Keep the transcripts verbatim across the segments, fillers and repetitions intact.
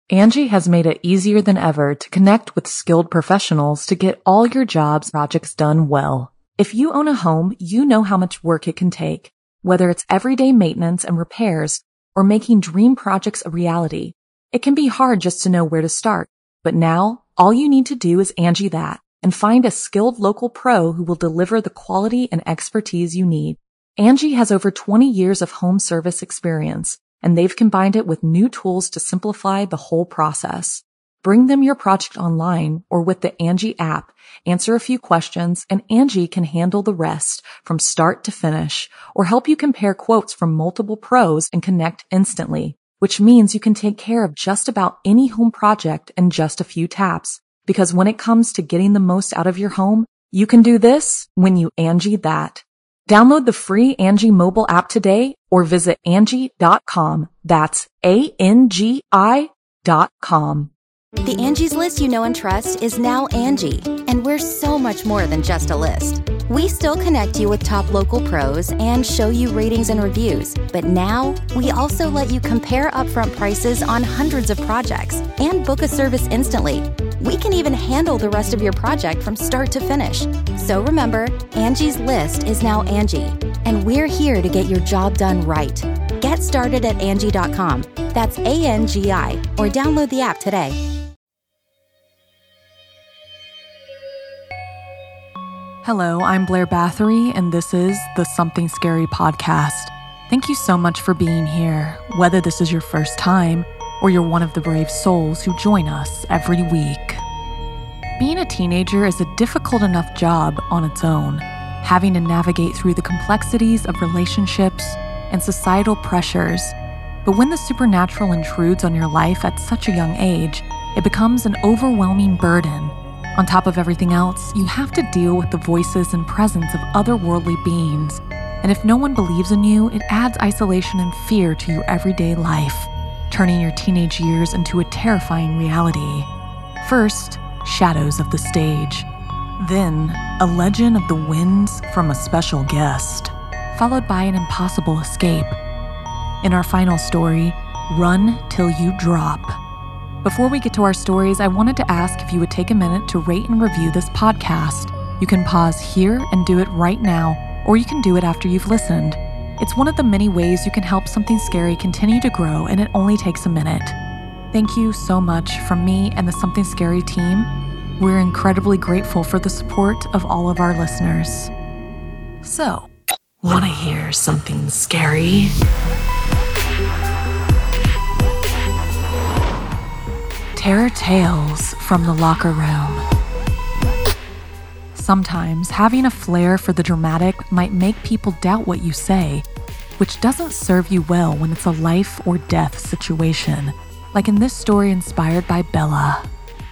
Angie has made it easier than ever to connect with skilled professionals to get all your jobs projects done well. If you own a home, you know how much work it can take, whether it's everyday maintenance and repairs or making dream projects a reality. It can be hard just to know where to start, but now all you need to do is Angie that and find a skilled local pro who will deliver the quality and expertise you need. Angie has over twenty years of home service experience, and they've combined it with new tools to simplify the whole process. Bring them your project online or with the Angie app, answer a few questions, and Angie can handle the rest from start to finish, or help you compare quotes from multiple pros and connect instantly, which means you can take care of just about any home project in just a few taps. Because when it comes to getting the most out of your home, you can do this when you Angie that. Download the free Angie mobile app today or visit Angie dot com. That's A N G I dot com. The Angie's List you know and trust is now Angie, and we're so much more than just a list. We still connect you with top local pros and show you ratings and reviews, but now we also let you compare upfront prices on hundreds of projects and book a service instantly. We can even handle the rest of your project from start to finish. So remember, Angie's List is now Angie, and we're here to get your job done right. Get started at Angie dot com. That's A N G I, or download the app today. Hello, I'm Blair Bathory, and this is the Something Scary podcast. Thank you so much for being here, whether this is your first time or you're one of the brave souls who join us every week. Being a teenager is a difficult enough job on its own, having to navigate through the complexities of relationships and societal pressures. But when the supernatural intrudes on your life at such a young age, it becomes an overwhelming burden. On top of everything else, you have to deal with the voices and presence of otherworldly beings. And if no one believes in you, it adds isolation and fear to your everyday life, turning your teenage years into a terrifying reality. First, shadows of the stage. Then, a legend of the winds from a special guest, followed by an impossible escape. In our final story, Run Till You Drop. Before we get to our stories, I wanted to ask if you would take a minute to rate and review this podcast. You can pause here and do it right now, or you can do it after you've listened. It's one of the many ways you can help Something Scary continue to grow, and it only takes a minute. Thank you so much from me and the Something Scary team. We're incredibly grateful for the support of all of our listeners. So, want to hear something scary? Terror Tales from the Locker Room. Sometimes having a flair for the dramatic might make people doubt what you say, which doesn't serve you well when it's a life or death situation, like in this story inspired by Bella.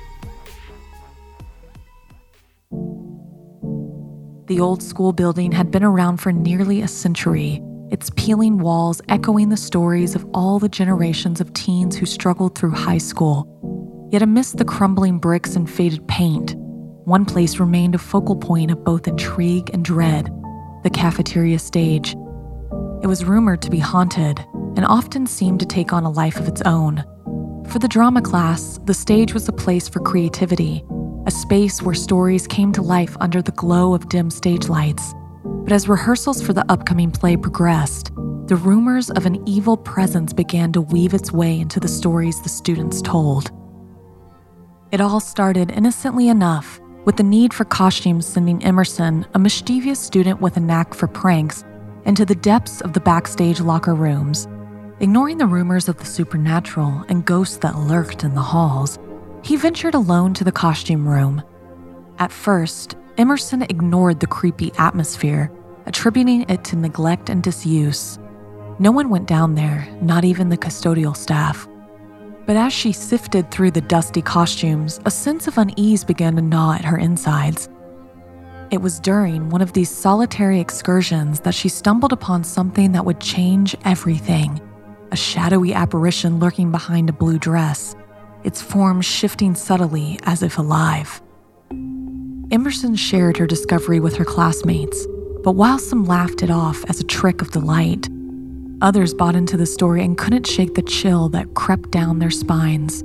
The old school building had been around for nearly a century, its peeling walls echoing the stories of all the generations of teens who struggled through high school. Yet amidst the crumbling bricks and faded paint, one place remained a focal point of both intrigue and dread: the cafeteria stage. It was rumored to be haunted and often seemed to take on a life of its own. For the drama class, the stage was a place for creativity, a space where stories came to life under the glow of dim stage lights. But as rehearsals for the upcoming play progressed, the rumors of an evil presence began to weave its way into the stories the students told. It all started innocently enough, with the need for costumes sending Emerson, a mischievous student with a knack for pranks, into the depths of the backstage locker rooms. Ignoring the rumors of the supernatural and ghosts that lurked in the halls, he ventured alone to the costume room. At first, Emerson ignored the creepy atmosphere, attributing it to neglect and disuse. No one went down there, not even the custodial staff. But as she sifted through the dusty costumes, a sense of unease began to gnaw at her insides. It was during one of these solitary excursions that she stumbled upon something that would change everything: a shadowy apparition lurking behind a blue dress, its form shifting subtly as if alive. Emerson shared her discovery with her classmates, but while some laughed it off as a trick of the light, others bought into the story and couldn't shake the chill that crept down their spines.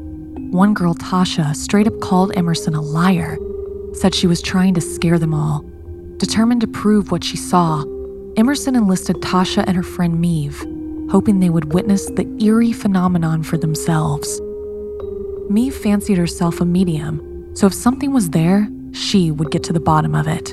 One girl, Tasha, straight up called Emerson a liar, said she was trying to scare them all. Determined to prove what she saw, Emerson enlisted Tasha and her friend Meave, hoping they would witness the eerie phenomenon for themselves. Meave fancied herself a medium, so if something was there, she would get to the bottom of it.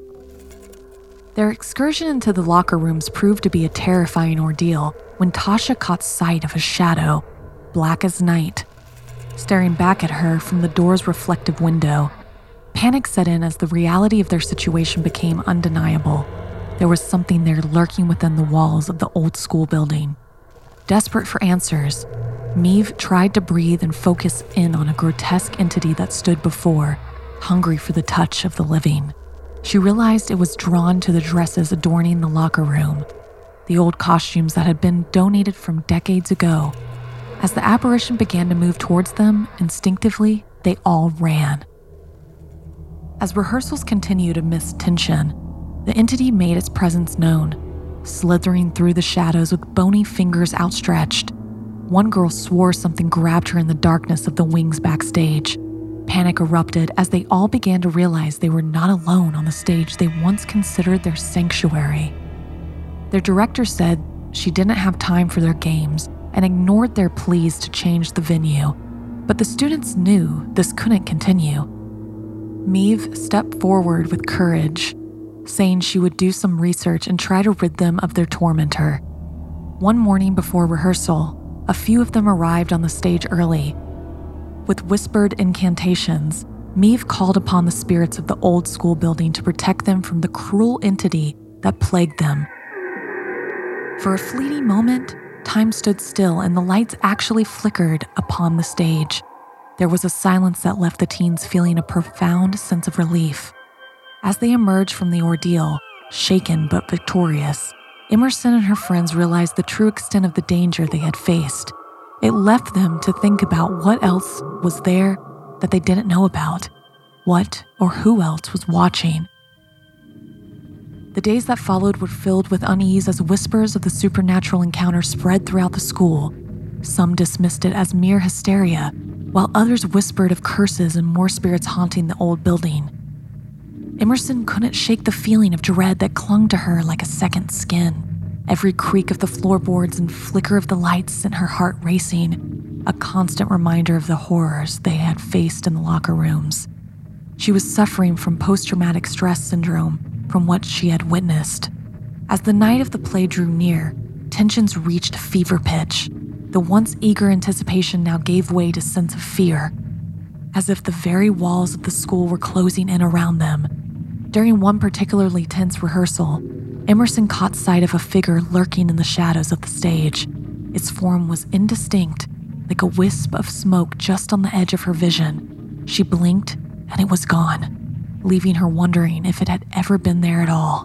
Their excursion into the locker rooms proved to be a terrifying ordeal when Tasha caught sight of a shadow, black as night, staring back at her from the door's reflective window. Panic set in as the reality of their situation became undeniable. There was something there lurking within the walls of the old school building. Desperate for answers, Meave tried to breathe and focus in on a grotesque entity that stood before, hungry for the touch of the living. She realized it was drawn to the dresses adorning the locker room, the old costumes that had been donated from decades ago. As the apparition began to move towards them, instinctively, they all ran. As rehearsals continued amidst tension, the entity made its presence known, slithering through the shadows with bony fingers outstretched. One girl swore something grabbed her in the darkness of the wings backstage. Panic erupted as they all began to realize they were not alone on the stage they once considered their sanctuary. Their director said she didn't have time for their games and ignored their pleas to change the venue, but the students knew this couldn't continue. Meave stepped forward with courage, saying she would do some research and try to rid them of their tormentor. One morning before rehearsal, a few of them arrived on the stage early. With whispered incantations, Meave called upon the spirits of the old school building to protect them from the cruel entity that plagued them. For a fleeting moment, time stood still and the lights actually flickered upon the stage. There was a silence that left the teens feeling a profound sense of relief. As they emerged from the ordeal, shaken but victorious, Emerson and her friends realized the true extent of the danger they had faced. It left them to think about what else was there that they didn't know about, what or who else was watching. The days that followed were filled with unease as whispers of the supernatural encounter spread throughout the school. Some dismissed it as mere hysteria, while others whispered of curses and more spirits haunting the old building. Emerson couldn't shake the feeling of dread that clung to her like a second skin. Every creak of the floorboards and flicker of the lights sent her heart racing, a constant reminder of the horrors they had faced in the locker rooms. She was suffering from post-traumatic stress syndrome from what she had witnessed. As the night of the play drew near, tensions reached fever pitch. The once eager anticipation now gave way to a sense of fear, as if the very walls of the school were closing in around them. During one particularly tense rehearsal, Emerson caught sight of a figure lurking in the shadows of the stage. Its form was indistinct, like a wisp of smoke just on the edge of her vision. She blinked, and it was gone, leaving her wondering if it had ever been there at all.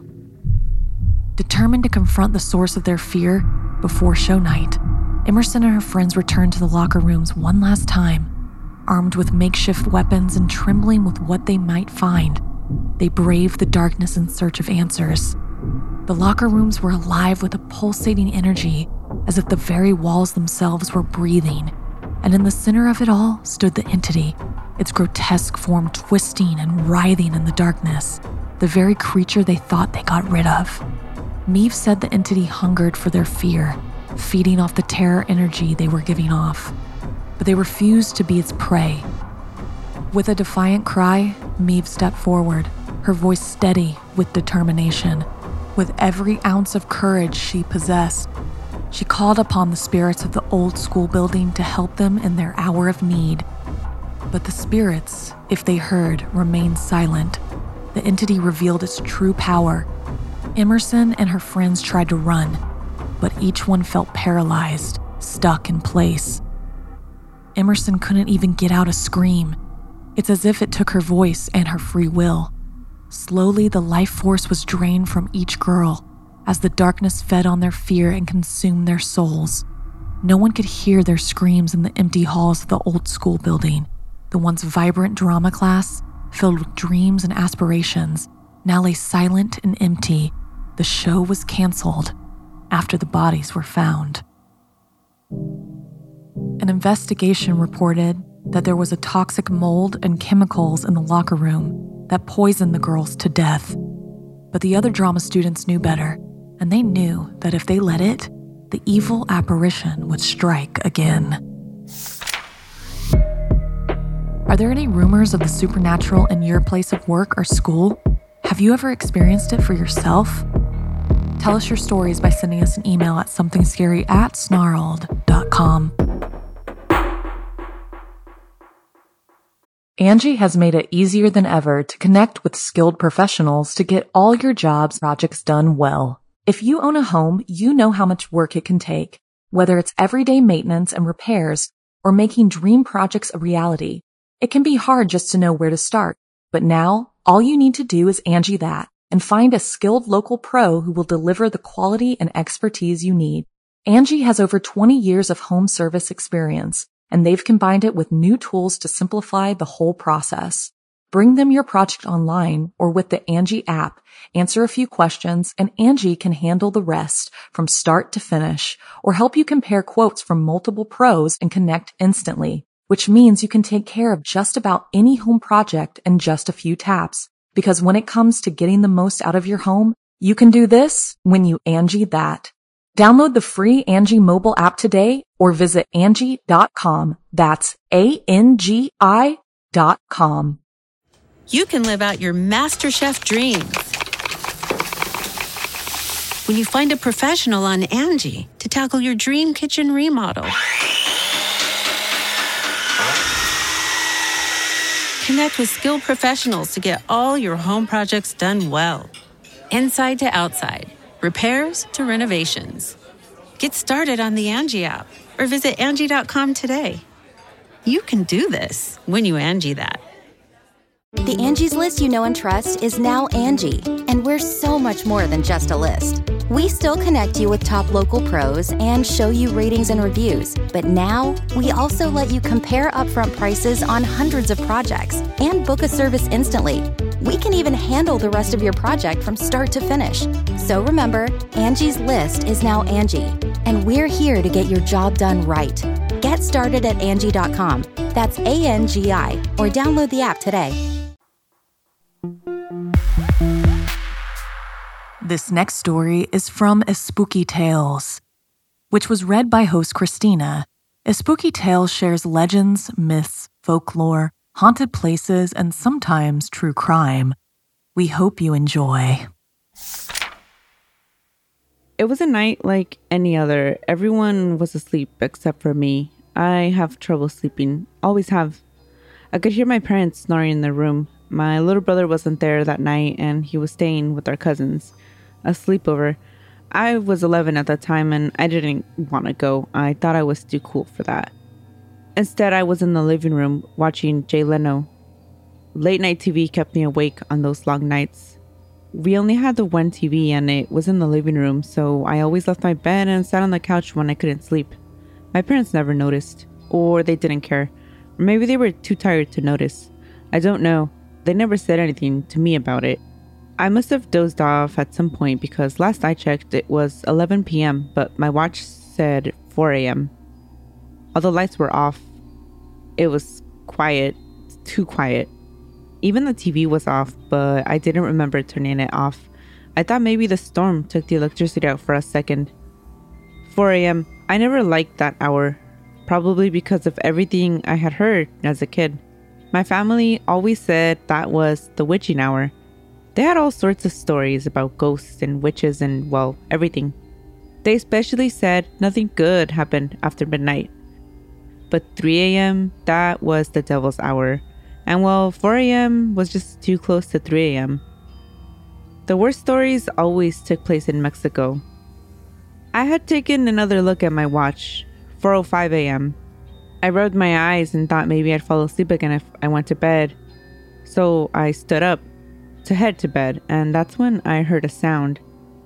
Determined to confront the source of their fear before show night, Emerson and her friends returned to the locker rooms one last time. Armed with makeshift weapons and trembling with what they might find, they braved the darkness in search of answers. The locker rooms were alive with a pulsating energy, as if the very walls themselves were breathing, and in the center of it all stood the entity, its grotesque form twisting and writhing in the darkness, the very creature they thought they got rid of. Meave said the entity hungered for their fear, feeding off the terror energy they were giving off, but they refused to be its prey. With a defiant cry, Meave stepped forward, her voice steady with determination. With every ounce of courage she possessed, she called upon the spirits of the old school building to help them in their hour of need. But the spirits, if they heard, remained silent. The entity revealed its true power. Emerson and her friends tried to run, but each one felt paralyzed, stuck in place. Emerson couldn't even get out a scream. It's as if it took her voice and her free will. Slowly, the life force was drained from each girl as the darkness fed on their fear and consumed their souls. No one could hear their screams in the empty halls of the old school building. The once vibrant drama class, filled with dreams and aspirations, now lay silent and empty. The show was canceled after the bodies were found. An investigation reported that there was a toxic mold and chemicals in the locker room that poisoned the girls to death. But the other drama students knew better, and they knew that if they let it, the evil apparition would strike again. Are there any rumors of the supernatural in your place of work or school? Have you ever experienced it for yourself? Tell us your stories by sending us an email at somethingscary at snarled dot com. Angie has made it easier than ever to connect with skilled professionals to get all your jobs projects done well. If you own a home, you know how much work it can take, whether it's everyday maintenance and repairs or making dream projects a reality. It can be hard just to know where to start, but now all you need to do is Angie that and find a skilled local pro who will deliver the quality and expertise you need. Angie has over twenty years of home service experience, and they've combined it with new tools to simplify the whole process. Bring them your project online or with the Angie app, answer a few questions, and Angie can handle the rest from start to finish or help you compare quotes from multiple pros and connect instantly, which means you can take care of just about any home project in just a few taps. Because when it comes to getting the most out of your home, you can do this when you Angie that. Download the free Angie mobile app today or visit Angie dot com. That's A N G I dot com. You can live out your MasterChef dreams when you find a professional on Angie to tackle your dream kitchen remodel. Connect with skilled professionals to get all your home projects done well. Inside to outside, repairs to renovations. Get started on the Angie app or visit Angie dot com today. You can do this when you Angie that. The Angie's List you know and trust is now Angie, and we're so much more than just a list. We still connect you with top local pros and show you ratings and reviews, but now we also let you compare upfront prices on hundreds of projects and book a service instantly. We can even handle the rest of your project from start to finish. So remember, Angie's List is now Angie, and we're here to get your job done right. Get started at Angie dot com. That's A N G I, or download the app today. This next story is from A Spooky Tales, which was read by host Christina. A Spooky Tales shares legends, myths, folklore, haunted places, and sometimes true crime. We hope you enjoy. It was a night like any other. Everyone was asleep except for me. I have trouble sleeping. Always have. I could hear my parents snoring in their room. My little brother wasn't there that night, and he was staying with our cousins. A sleepover. I was eleven at that time, and I didn't want to go. I thought I was too cool for that. Instead, I was in the living room watching Jay Leno. Late night T V kept me awake on those long nights. We only had the one T V, and it was in the living room, so I always left my bed and sat on the couch when I couldn't sleep. My parents never noticed, or they didn't care, or maybe they were too tired to notice. I don't know. They never said anything to me about it. I must have dozed off at some point because last I checked it was eleven p.m., but my watch said four a.m. All the lights were off. It was quiet, too quiet. Even the T V was off, but I didn't remember turning it off. I thought maybe the storm took the electricity out for a second. four a.m. I never liked that hour, probably because of everything I had heard as a kid. My family always said that was the witching hour. They had all sorts of stories about ghosts and witches and, well, everything. They especially said nothing good happened after midnight. But three a.m., that was the devil's hour. And, well, four a.m. was just too close to three a.m. The worst stories always took place in Mexico. I had taken another look at my watch, four oh five a.m. I rubbed my eyes and thought maybe I'd fall asleep again if I went to bed. So I stood up to head to bed, and that's when I heard a sound.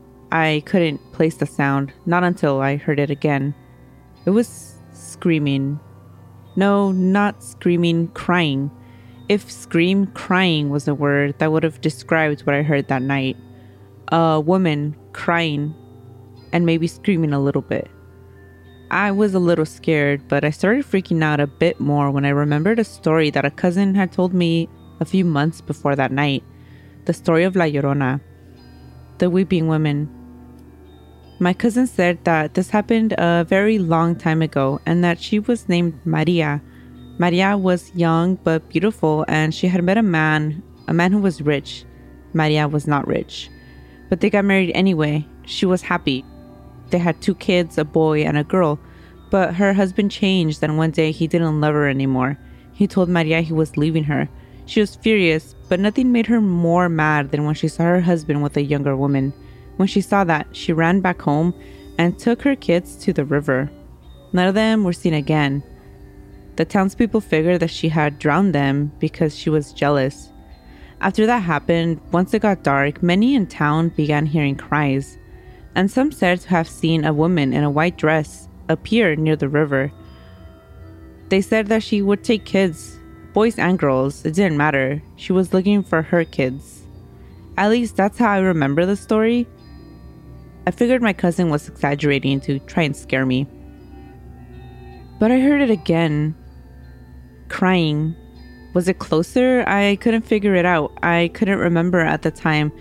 I couldn't place the sound, not until I heard it again. It was screaming. No, not screaming, crying. If scream, crying was a word, that would have described what I heard that night. A woman crying and maybe screaming a little bit. I was a little scared, but I started freaking out a bit more when I remembered a story that a cousin had told me a few months before that night. The story of La Llorona, the weeping woman. My cousin said that this happened a very long time ago and that she was named Maria. Maria was young but beautiful, and she had met a man, a man who was rich. Maria was not rich, but they got married anyway. She was happy. They had two kids, a boy and a girl, but her husband changed, and one day he didn't love her anymore. He told Maria he was leaving her. She was furious, but nothing made her more mad than when she saw her husband with a younger woman. When she saw that, she ran back home and took her kids to the river. None of them were seen again. The townspeople figured that she had drowned them because she was jealous. After that happened, once it got dark, many in town began hearing cries, and some said to have seen a woman in a white dress appear near the river. They said that she would take kids, boys and girls, it didn't matter. She was looking for her kids. At least that's how I remember the story. I figured my cousin was exaggerating to try and scare me. But I heard it again. Crying. Was it closer? I couldn't figure it out. I couldn't remember at the time.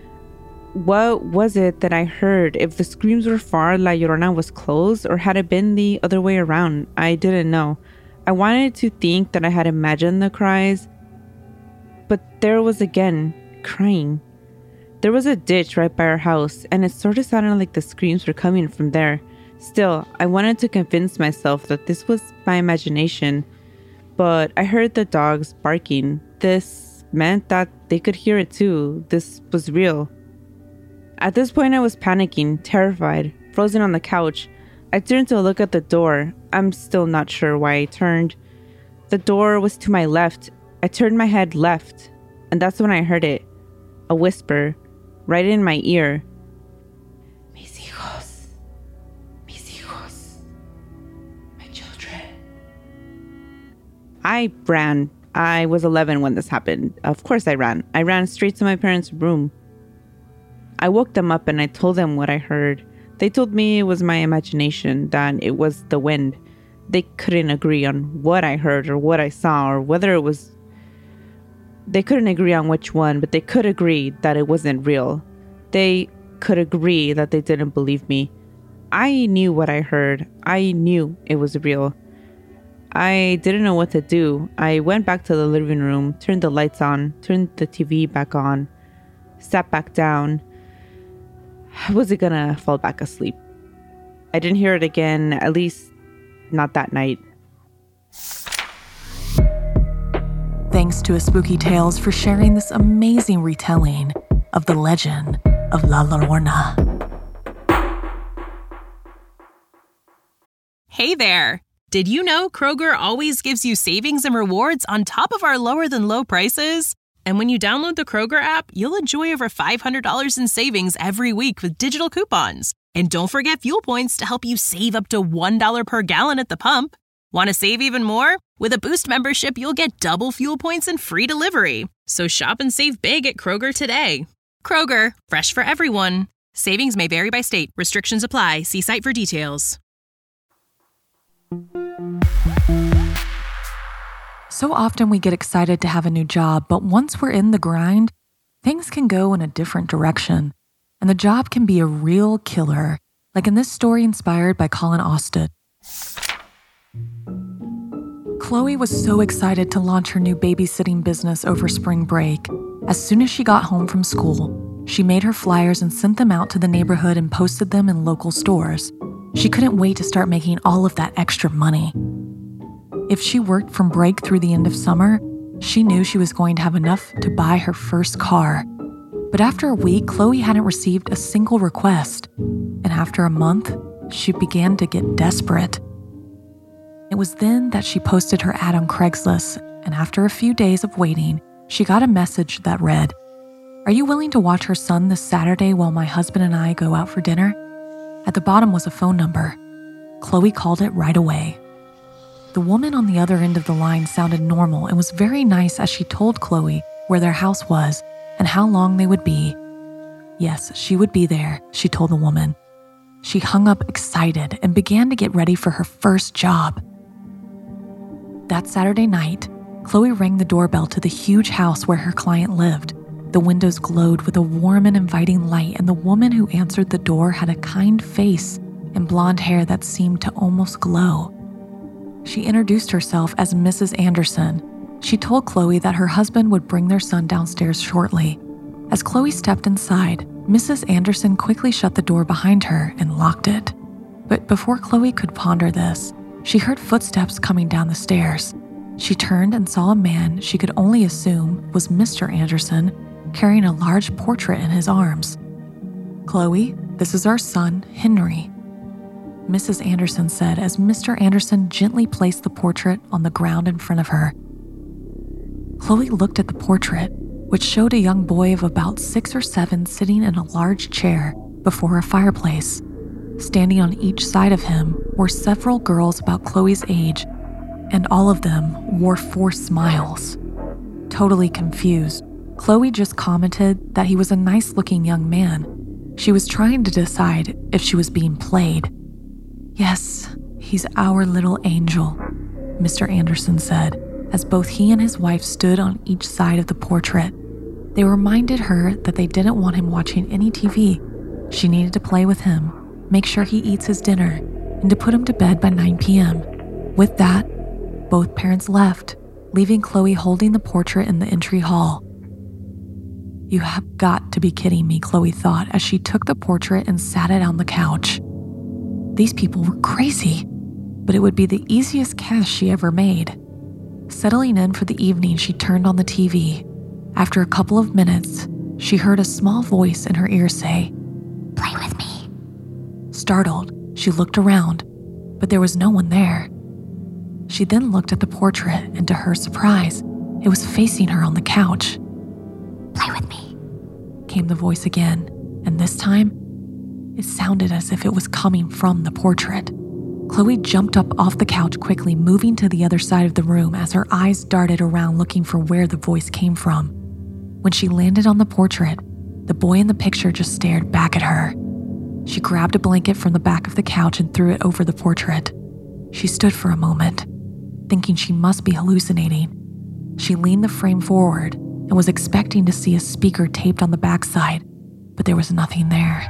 What was it that I heard? If the screams were far, La Llorona was close, or had it been the other way around? I didn't know. I wanted to think that I had imagined the cries, but there was again, crying. There was a ditch right by our house, and it sort of sounded like the screams were coming from there. Still, I wanted to convince myself that this was my imagination, but I heard the dogs barking. This meant that they could hear it too. This was real. At this point, I was panicking, terrified, frozen on the couch. I turned to look at the door. I'm still not sure why I turned. The door was to my left. I turned my head left, and that's when I heard it. A whisper, right in my ear. Mis hijos. Mis hijos. My children. I ran. I was eleven when this happened. Of course I ran. I ran straight to my parents' room. I woke them up and I told them what I heard. They told me it was my imagination, that it was the wind. They couldn't agree on what I heard or what I saw or whether it was... They couldn't agree on which one, but they could agree that it wasn't real. They could agree that they didn't believe me. I knew what I heard. I knew it was real. I didn't know what to do. I went back to the living room, turned the lights on, turned the T V back on, sat back down. I wasn't gonna fall back asleep. I didn't hear it again, at least not that night. Thanks to A Spooky Tales for sharing this amazing retelling of the legend of La Llorona. Hey there! Did you know Kroger always gives you savings and rewards on top of our lower-than-low prices? And when you download the Kroger app, you'll enjoy over five hundred dollars in savings every week with digital coupons. And don't forget fuel points to help you save up to one dollar per gallon at the pump. Want to save even more? With a Boost membership, you'll get double fuel points and free delivery. So shop and save big at Kroger today. Kroger, fresh for everyone. Savings may vary by state. Restrictions apply. See site for details. So often we get excited to have a new job, but once we're in the grind, things can go in a different direction. And the job can be a real killer, like in this story inspired by Colin Austin. Chloe was so excited to launch her new babysitting business over spring break. As soon as she got home from school, she made her flyers and sent them out to the neighborhood and posted them in local stores. She couldn't wait to start making all of that extra money. If she worked from break through the end of summer, she knew she was going to have enough to buy her first car. But after a week, Chloe hadn't received a single request. And after a month, she began to get desperate. It was then that she posted her ad on Craigslist, and after a few days of waiting, she got a message that read, "Are you willing to watch her son this Saturday while my husband and I go out for dinner?" At the bottom was a phone number. Chloe called it right away. The woman on the other end of the line sounded normal and was very nice as she told Chloe where their house was and how long they would be. Yes, she would be there, she told the woman. She hung up excited and began to get ready for her first job. That Saturday night, Chloe rang the doorbell to the huge house where her client lived. The windows glowed with a warm and inviting light, and the woman who answered the door had a kind face and blonde hair that seemed to almost glow. She introduced herself as Missus Anderson. She told Chloe that her husband would bring their son downstairs shortly. As Chloe stepped inside, Missus Anderson quickly shut the door behind her and locked it. But before Chloe could ponder this, she heard footsteps coming down the stairs. She turned and saw a man she could only assume was Mister Anderson carrying a large portrait in his arms. "Chloe, this is our son, Henry," Missus Anderson said as Mister Anderson gently placed the portrait on the ground in front of her. Chloe looked at the portrait, which showed a young boy of about six or seven sitting in a large chair before a fireplace. Standing on each side of him were several girls about Chloe's age, and all of them wore forced smiles. Totally confused, Chloe just commented that he was a nice-looking young man. She was trying to decide if she was being played. "Yes, he's our little angel," Mister Anderson said, as both he and his wife stood on each side of the portrait. They reminded her that they didn't want him watching any T V. She needed to play with him, make sure he eats his dinner, and to put him to bed by nine p.m. With that, both parents left, leaving Chloe holding the portrait in the entry hall. "You have got to be kidding me," Chloe thought as she took the portrait and sat it on the couch. These people were crazy, but it would be the easiest cash she ever made. Settling in for the evening, she turned on the T V. After a couple of minutes, she heard a small voice in her ear say, "Play with me." Startled, she looked around, but there was no one there. She then looked at the portrait, and to her surprise, it was facing her on the couch. "Play with me," came the voice again, and this time, it sounded as if it was coming from the portrait. Chloe jumped up off the couch quickly, moving to the other side of the room as her eyes darted around looking for where the voice came from. When she landed on the portrait, the boy in the picture just stared back at her. She grabbed a blanket from the back of the couch and threw it over the portrait. She stood for a moment, thinking she must be hallucinating. She leaned the frame forward and was expecting to see a speaker taped on the backside, but there was nothing there.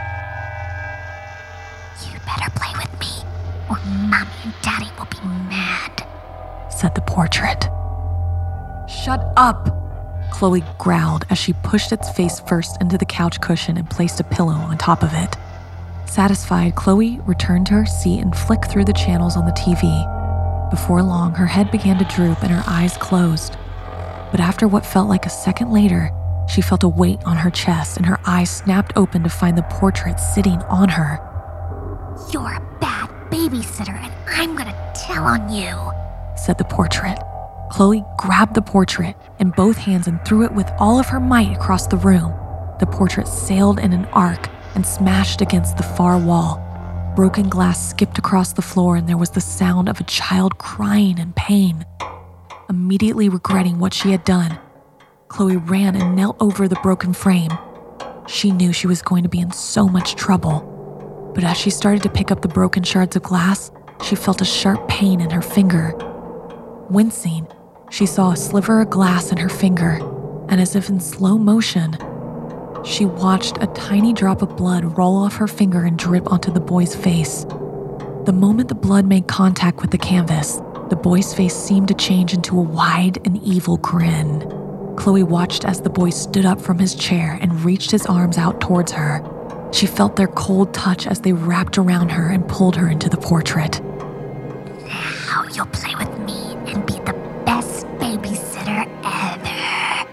"You better play with me, or Mommy and Daddy will be mad," said the portrait. "Shut up," Chloe growled as she pushed its face first into the couch cushion and placed a pillow on top of it. Satisfied, Chloe returned to her seat and flicked through the channels on the T V. Before long, her head began to droop and her eyes closed. But after what felt like a second later, she felt a weight on her chest and her eyes snapped open to find the portrait sitting on her. "You're a bad babysitter and I'm gonna tell on you," said the portrait. Chloe grabbed the portrait in both hands and threw it with all of her might across the room. The portrait sailed in an arc and smashed against the far wall. Broken glass skipped across the floor and there was the sound of a child crying in pain. Immediately regretting what she had done, Chloe ran and knelt over the broken frame. She knew she was going to be in so much trouble. But as she started to pick up the broken shards of glass, she felt a sharp pain in her finger. Wincing, she saw a sliver of glass in her finger, and as if in slow motion, she watched a tiny drop of blood roll off her finger and drip onto the boy's face. The moment the blood made contact with the canvas, the boy's face seemed to change into a wide and evil grin. Chloe watched as the boy stood up from his chair and reached his arms out towards her. She felt their cold touch as they wrapped around her and pulled her into the portrait. "Now you'll play with me and be the best babysitter ever."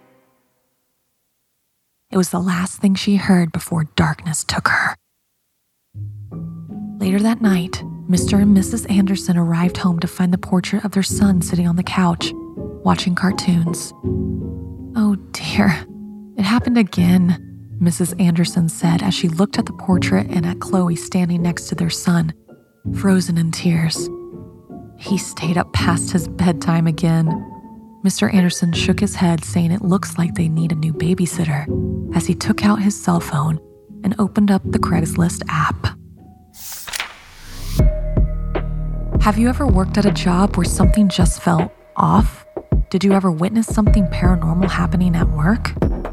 It was the last thing she heard before darkness took her. Later that night, Mister and Missus Anderson arrived home to find the portrait of their son sitting on the couch, watching cartoons. "Oh dear, it happened again," Missus Anderson said as she looked at the portrait and at Chloe standing next to their son, frozen in tears. "He stayed up past his bedtime again." Mister Anderson shook his head, saying it looks like they need a new babysitter, as he took out his cell phone and opened up the Craigslist app. Have you ever worked at a job where something just felt off? Did you ever witness something paranormal happening at work?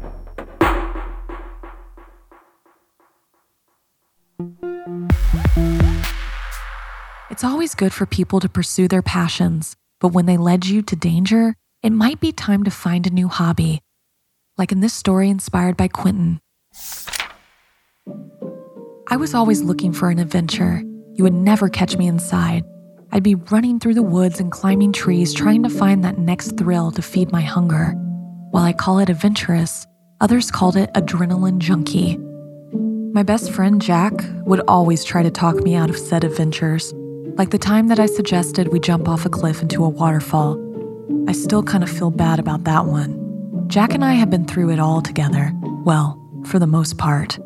It's always good for people to pursue their passions, but when they led you to danger, it might be time to find a new hobby. Like in this story inspired by Quentin. I was always looking for an adventure. You would never catch me inside. I'd be running through the woods and climbing trees trying to find that next thrill to feed my hunger. While I call it adventurous, others called it adrenaline junkie. My best friend Jack would always try to talk me out of said adventures, like the time that I suggested we jump off a cliff into a waterfall. I still kind of feel bad about that one. Jack and I have been through it all together, well, for the most part.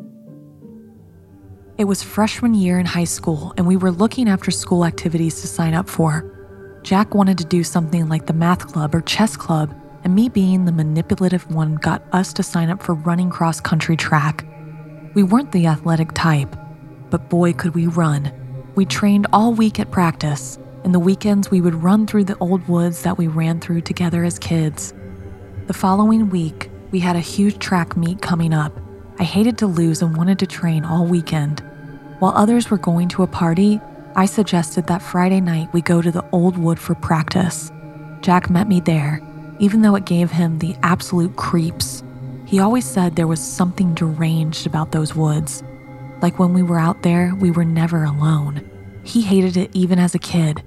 It was freshman year in high school, and we were looking after school activities to sign up for. Jack wanted to do something like the math club or chess club, and me being the manipulative one got us to sign up for running cross-country track. We weren't the athletic type, but boy could we run. We trained all week at practice. In the weekends, we would run through the old woods that we ran through together as kids. The following week, we had a huge track meet coming up. I hated to lose and wanted to train all weekend. While others were going to a party, I suggested that Friday night we go to the old wood for practice. Jack met me there, even though it gave him the absolute creeps. He always said there was something deranged about those woods. Like when we were out there, we were never alone. He hated it even as a kid.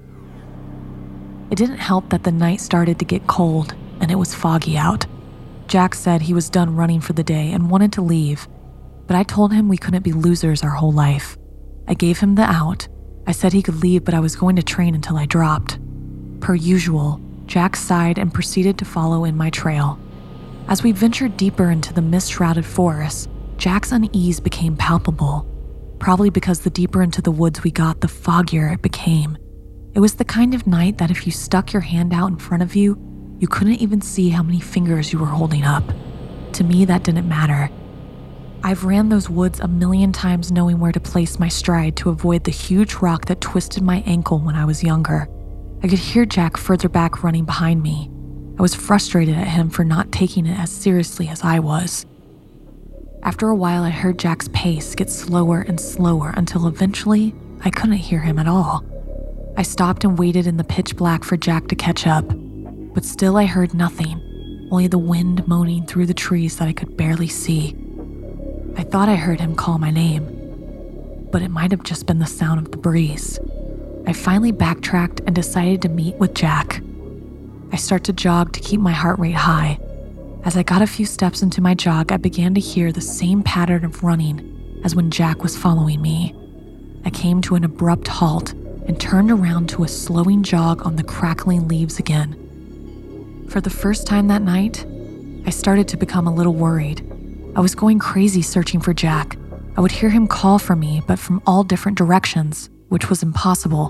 It didn't help that the night started to get cold and it was foggy out. Jack said he was done running for the day and wanted to leave, but I told him we couldn't be losers our whole life. I gave him the out. I said he could leave, but I was going to train until I dropped. Per usual, Jack sighed and proceeded to follow in my trail. As we ventured deeper into the mist-shrouded forest, Jack's unease became palpable, probably because the deeper into the woods we got, the foggier it became. It was the kind of night that if you stuck your hand out in front of you, you couldn't even see how many fingers you were holding up. To me, that didn't matter. I've ran those woods a million times knowing where to place my stride to avoid the huge rock that twisted my ankle when I was younger. I could hear Jack further back running behind me. I was frustrated at him for not taking it as seriously as I was. After a while, I heard Jack's pace get slower and slower until eventually I couldn't hear him at all. I stopped and waited in the pitch black for Jack to catch up, but still I heard nothing, only the wind moaning through the trees that I could barely see. I thought I heard him call my name, but it might have just been the sound of the breeze. I finally backtracked and decided to meet with Jack. I start to jog to keep my heart rate high. As I got a few steps into my jog, I began to hear the same pattern of running as when Jack was following me. I came to an abrupt halt and turned around to a slowing jog on the crackling leaves again. For the first time that night, I started to become a little worried. I was going crazy searching for Jack. I would hear him call for me, but from all different directions, which was impossible.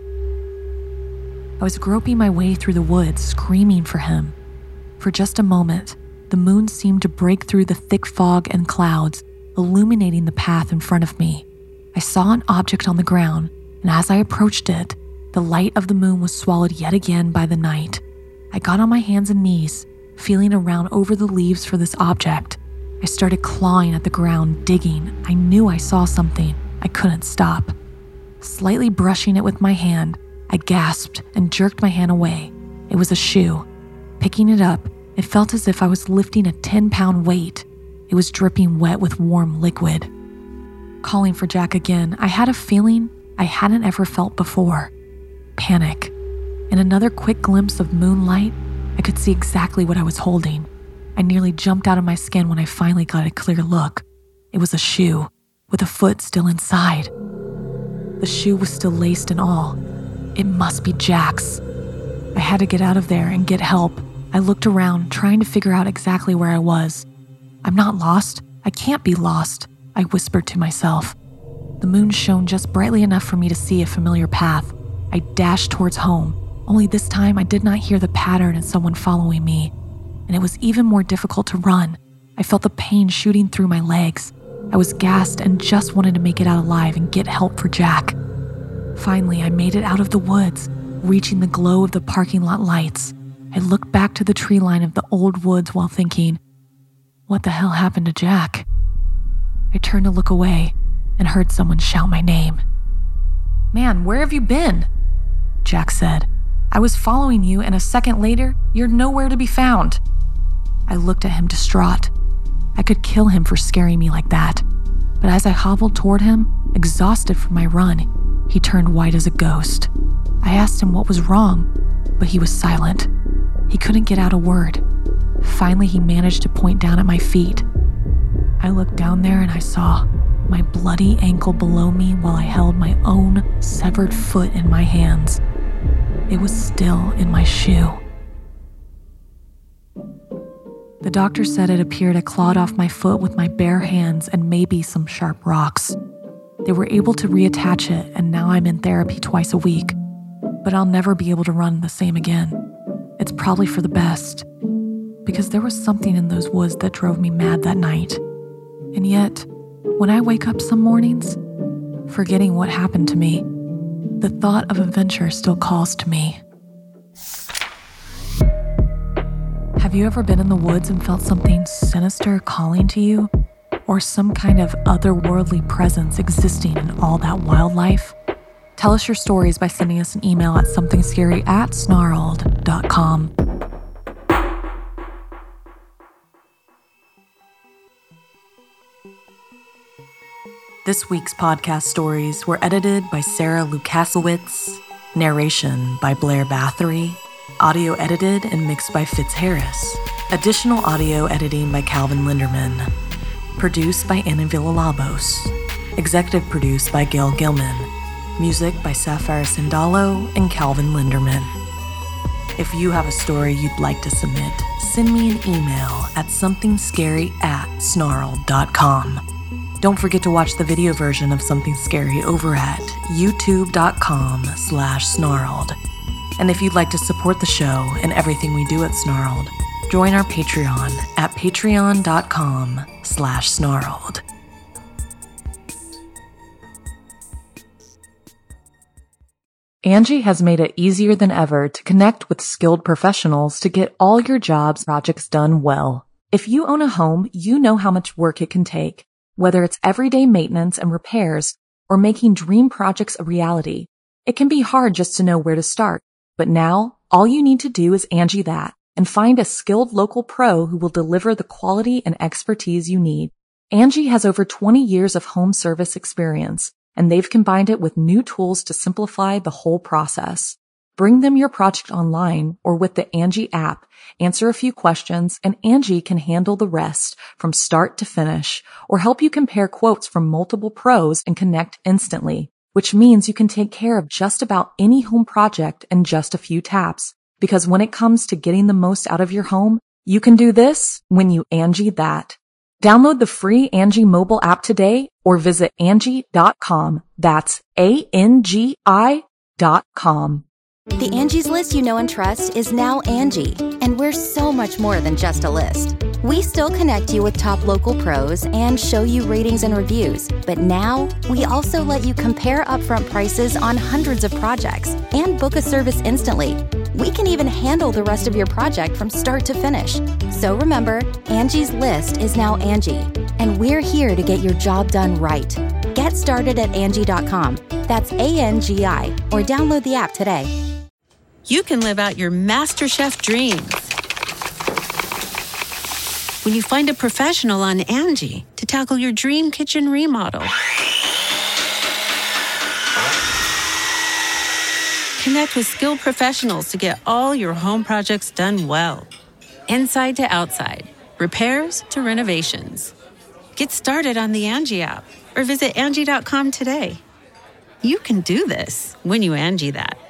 I was groping my way through the woods, screaming for him. For just a moment, the moon seemed to break through the thick fog and clouds, illuminating the path in front of me. I saw an object on the ground, and as I approached it, the light of the moon was swallowed yet again by the night. I got on my hands and knees, feeling around over the leaves for this object. I started clawing at the ground, digging. I knew I saw something. I couldn't stop. Slightly brushing it with my hand, I gasped and jerked my hand away. It was a shoe. Picking it up, it felt as if I was lifting a ten-pound weight. It was dripping wet with warm liquid. Calling for Jack again, I had a feeling I hadn't ever felt before. Panic. In another quick glimpse of moonlight, I could see exactly what I was holding. I nearly jumped out of my skin when I finally got a clear look. It was a shoe, with a foot still inside. The shoe was still laced and all. It must be Jack's. I had to get out of there and get help. I looked around, trying to figure out exactly where I was. I'm not lost. I can't be lost, I whispered to myself. The moon shone just brightly enough for me to see a familiar path. I dashed towards home, only this time I did not hear the pattern and someone following me. And it was even more difficult to run. I felt the pain shooting through my legs. I was gassed and just wanted to make it out alive and get help for Jack. Finally, I made it out of the woods, reaching the glow of the parking lot lights. I looked back to the tree line of the old woods while thinking, what the hell happened to Jack? I turned to look away and heard someone shout my name. Man, where have you been? Jack said. I was following you, and a second later, you're nowhere to be found. I looked at him distraught. I could kill him for scaring me like that. But as I hobbled toward him, exhausted from my run, he turned white as a ghost. I asked him what was wrong, but he was silent. He couldn't get out a word. Finally, he managed to point down at my feet. I looked down there and I saw my bloody ankle below me while I held my own severed foot in my hands. It was still in my shoe. The doctor said it appeared I clawed off my foot with my bare hands and maybe some sharp rocks. They were able to reattach it, and now I'm in therapy twice a week. But I'll never be able to run the same again. It's probably for the best, because there was something in those woods that drove me mad that night. And yet, when I wake up some mornings, forgetting what happened to me, the thought of adventure still calls to me. Have you ever been in the woods and felt something sinister calling to you? Or some kind of otherworldly presence existing in all that wildlife? Tell us your stories by sending us an email at somethingscary at snarled dot com. This week's podcast stories were edited by Sarah Lukasiewicz, narration by Blair Bathory, audio edited and mixed by Fitz Harris, additional audio editing by Calvin Linderman, produced by Anna Villalobos, executive produced by Gail Gilman, music by Sapphire Sindalo and Calvin Linderman. If you have a story you'd like to submit, send me an email at somethingscary at snarled dot com. Don't forget to watch the video version of Something Scary over at youtube.com slash snarled. And if you'd like to support the show and everything we do at Snarled, join our Patreon at patreon.com slash snarled. Angie has made it easier than ever to connect with skilled professionals to get all your jobs projects done well. If you own a home, you know how much work it can take, whether it's everyday maintenance and repairs or making dream projects a reality. It can be hard just to know where to start, but now all you need to do is Angie that and find a skilled local pro who will deliver the quality and expertise you need. Angie has over twenty years of home service experience, and they've combined it with new tools to simplify the whole process. Bring them your project online or with the Angie app, answer a few questions, and Angie can handle the rest from start to finish, or help you compare quotes from multiple pros and connect instantly, which means you can take care of just about any home project in just a few taps. Because when it comes to getting the most out of your home, you can do this when you Angie that. Download the free Angie mobile app today or visit Angie dot com. That's A N G I dot com. The Angie's List you know and trust is now Angie, and we're so much more than just a list. We still connect you with top local pros and show you ratings and reviews, but now we also let you compare upfront prices on hundreds of projects and book a service instantly. We can even handle the rest of your project from start to finish. So remember, Angie's List is now Angie, and we're here to get your job done right. Get started at Angie dot com. That's A N G I, or download the app today. You can live out your MasterChef dreams when you find a professional on Angie to tackle your dream kitchen remodel. Connect with skilled professionals to get all your home projects done well. Inside to outside, repairs to renovations. Get started on the Angie app or visit Angie dot com today. You can do this when you Angie that.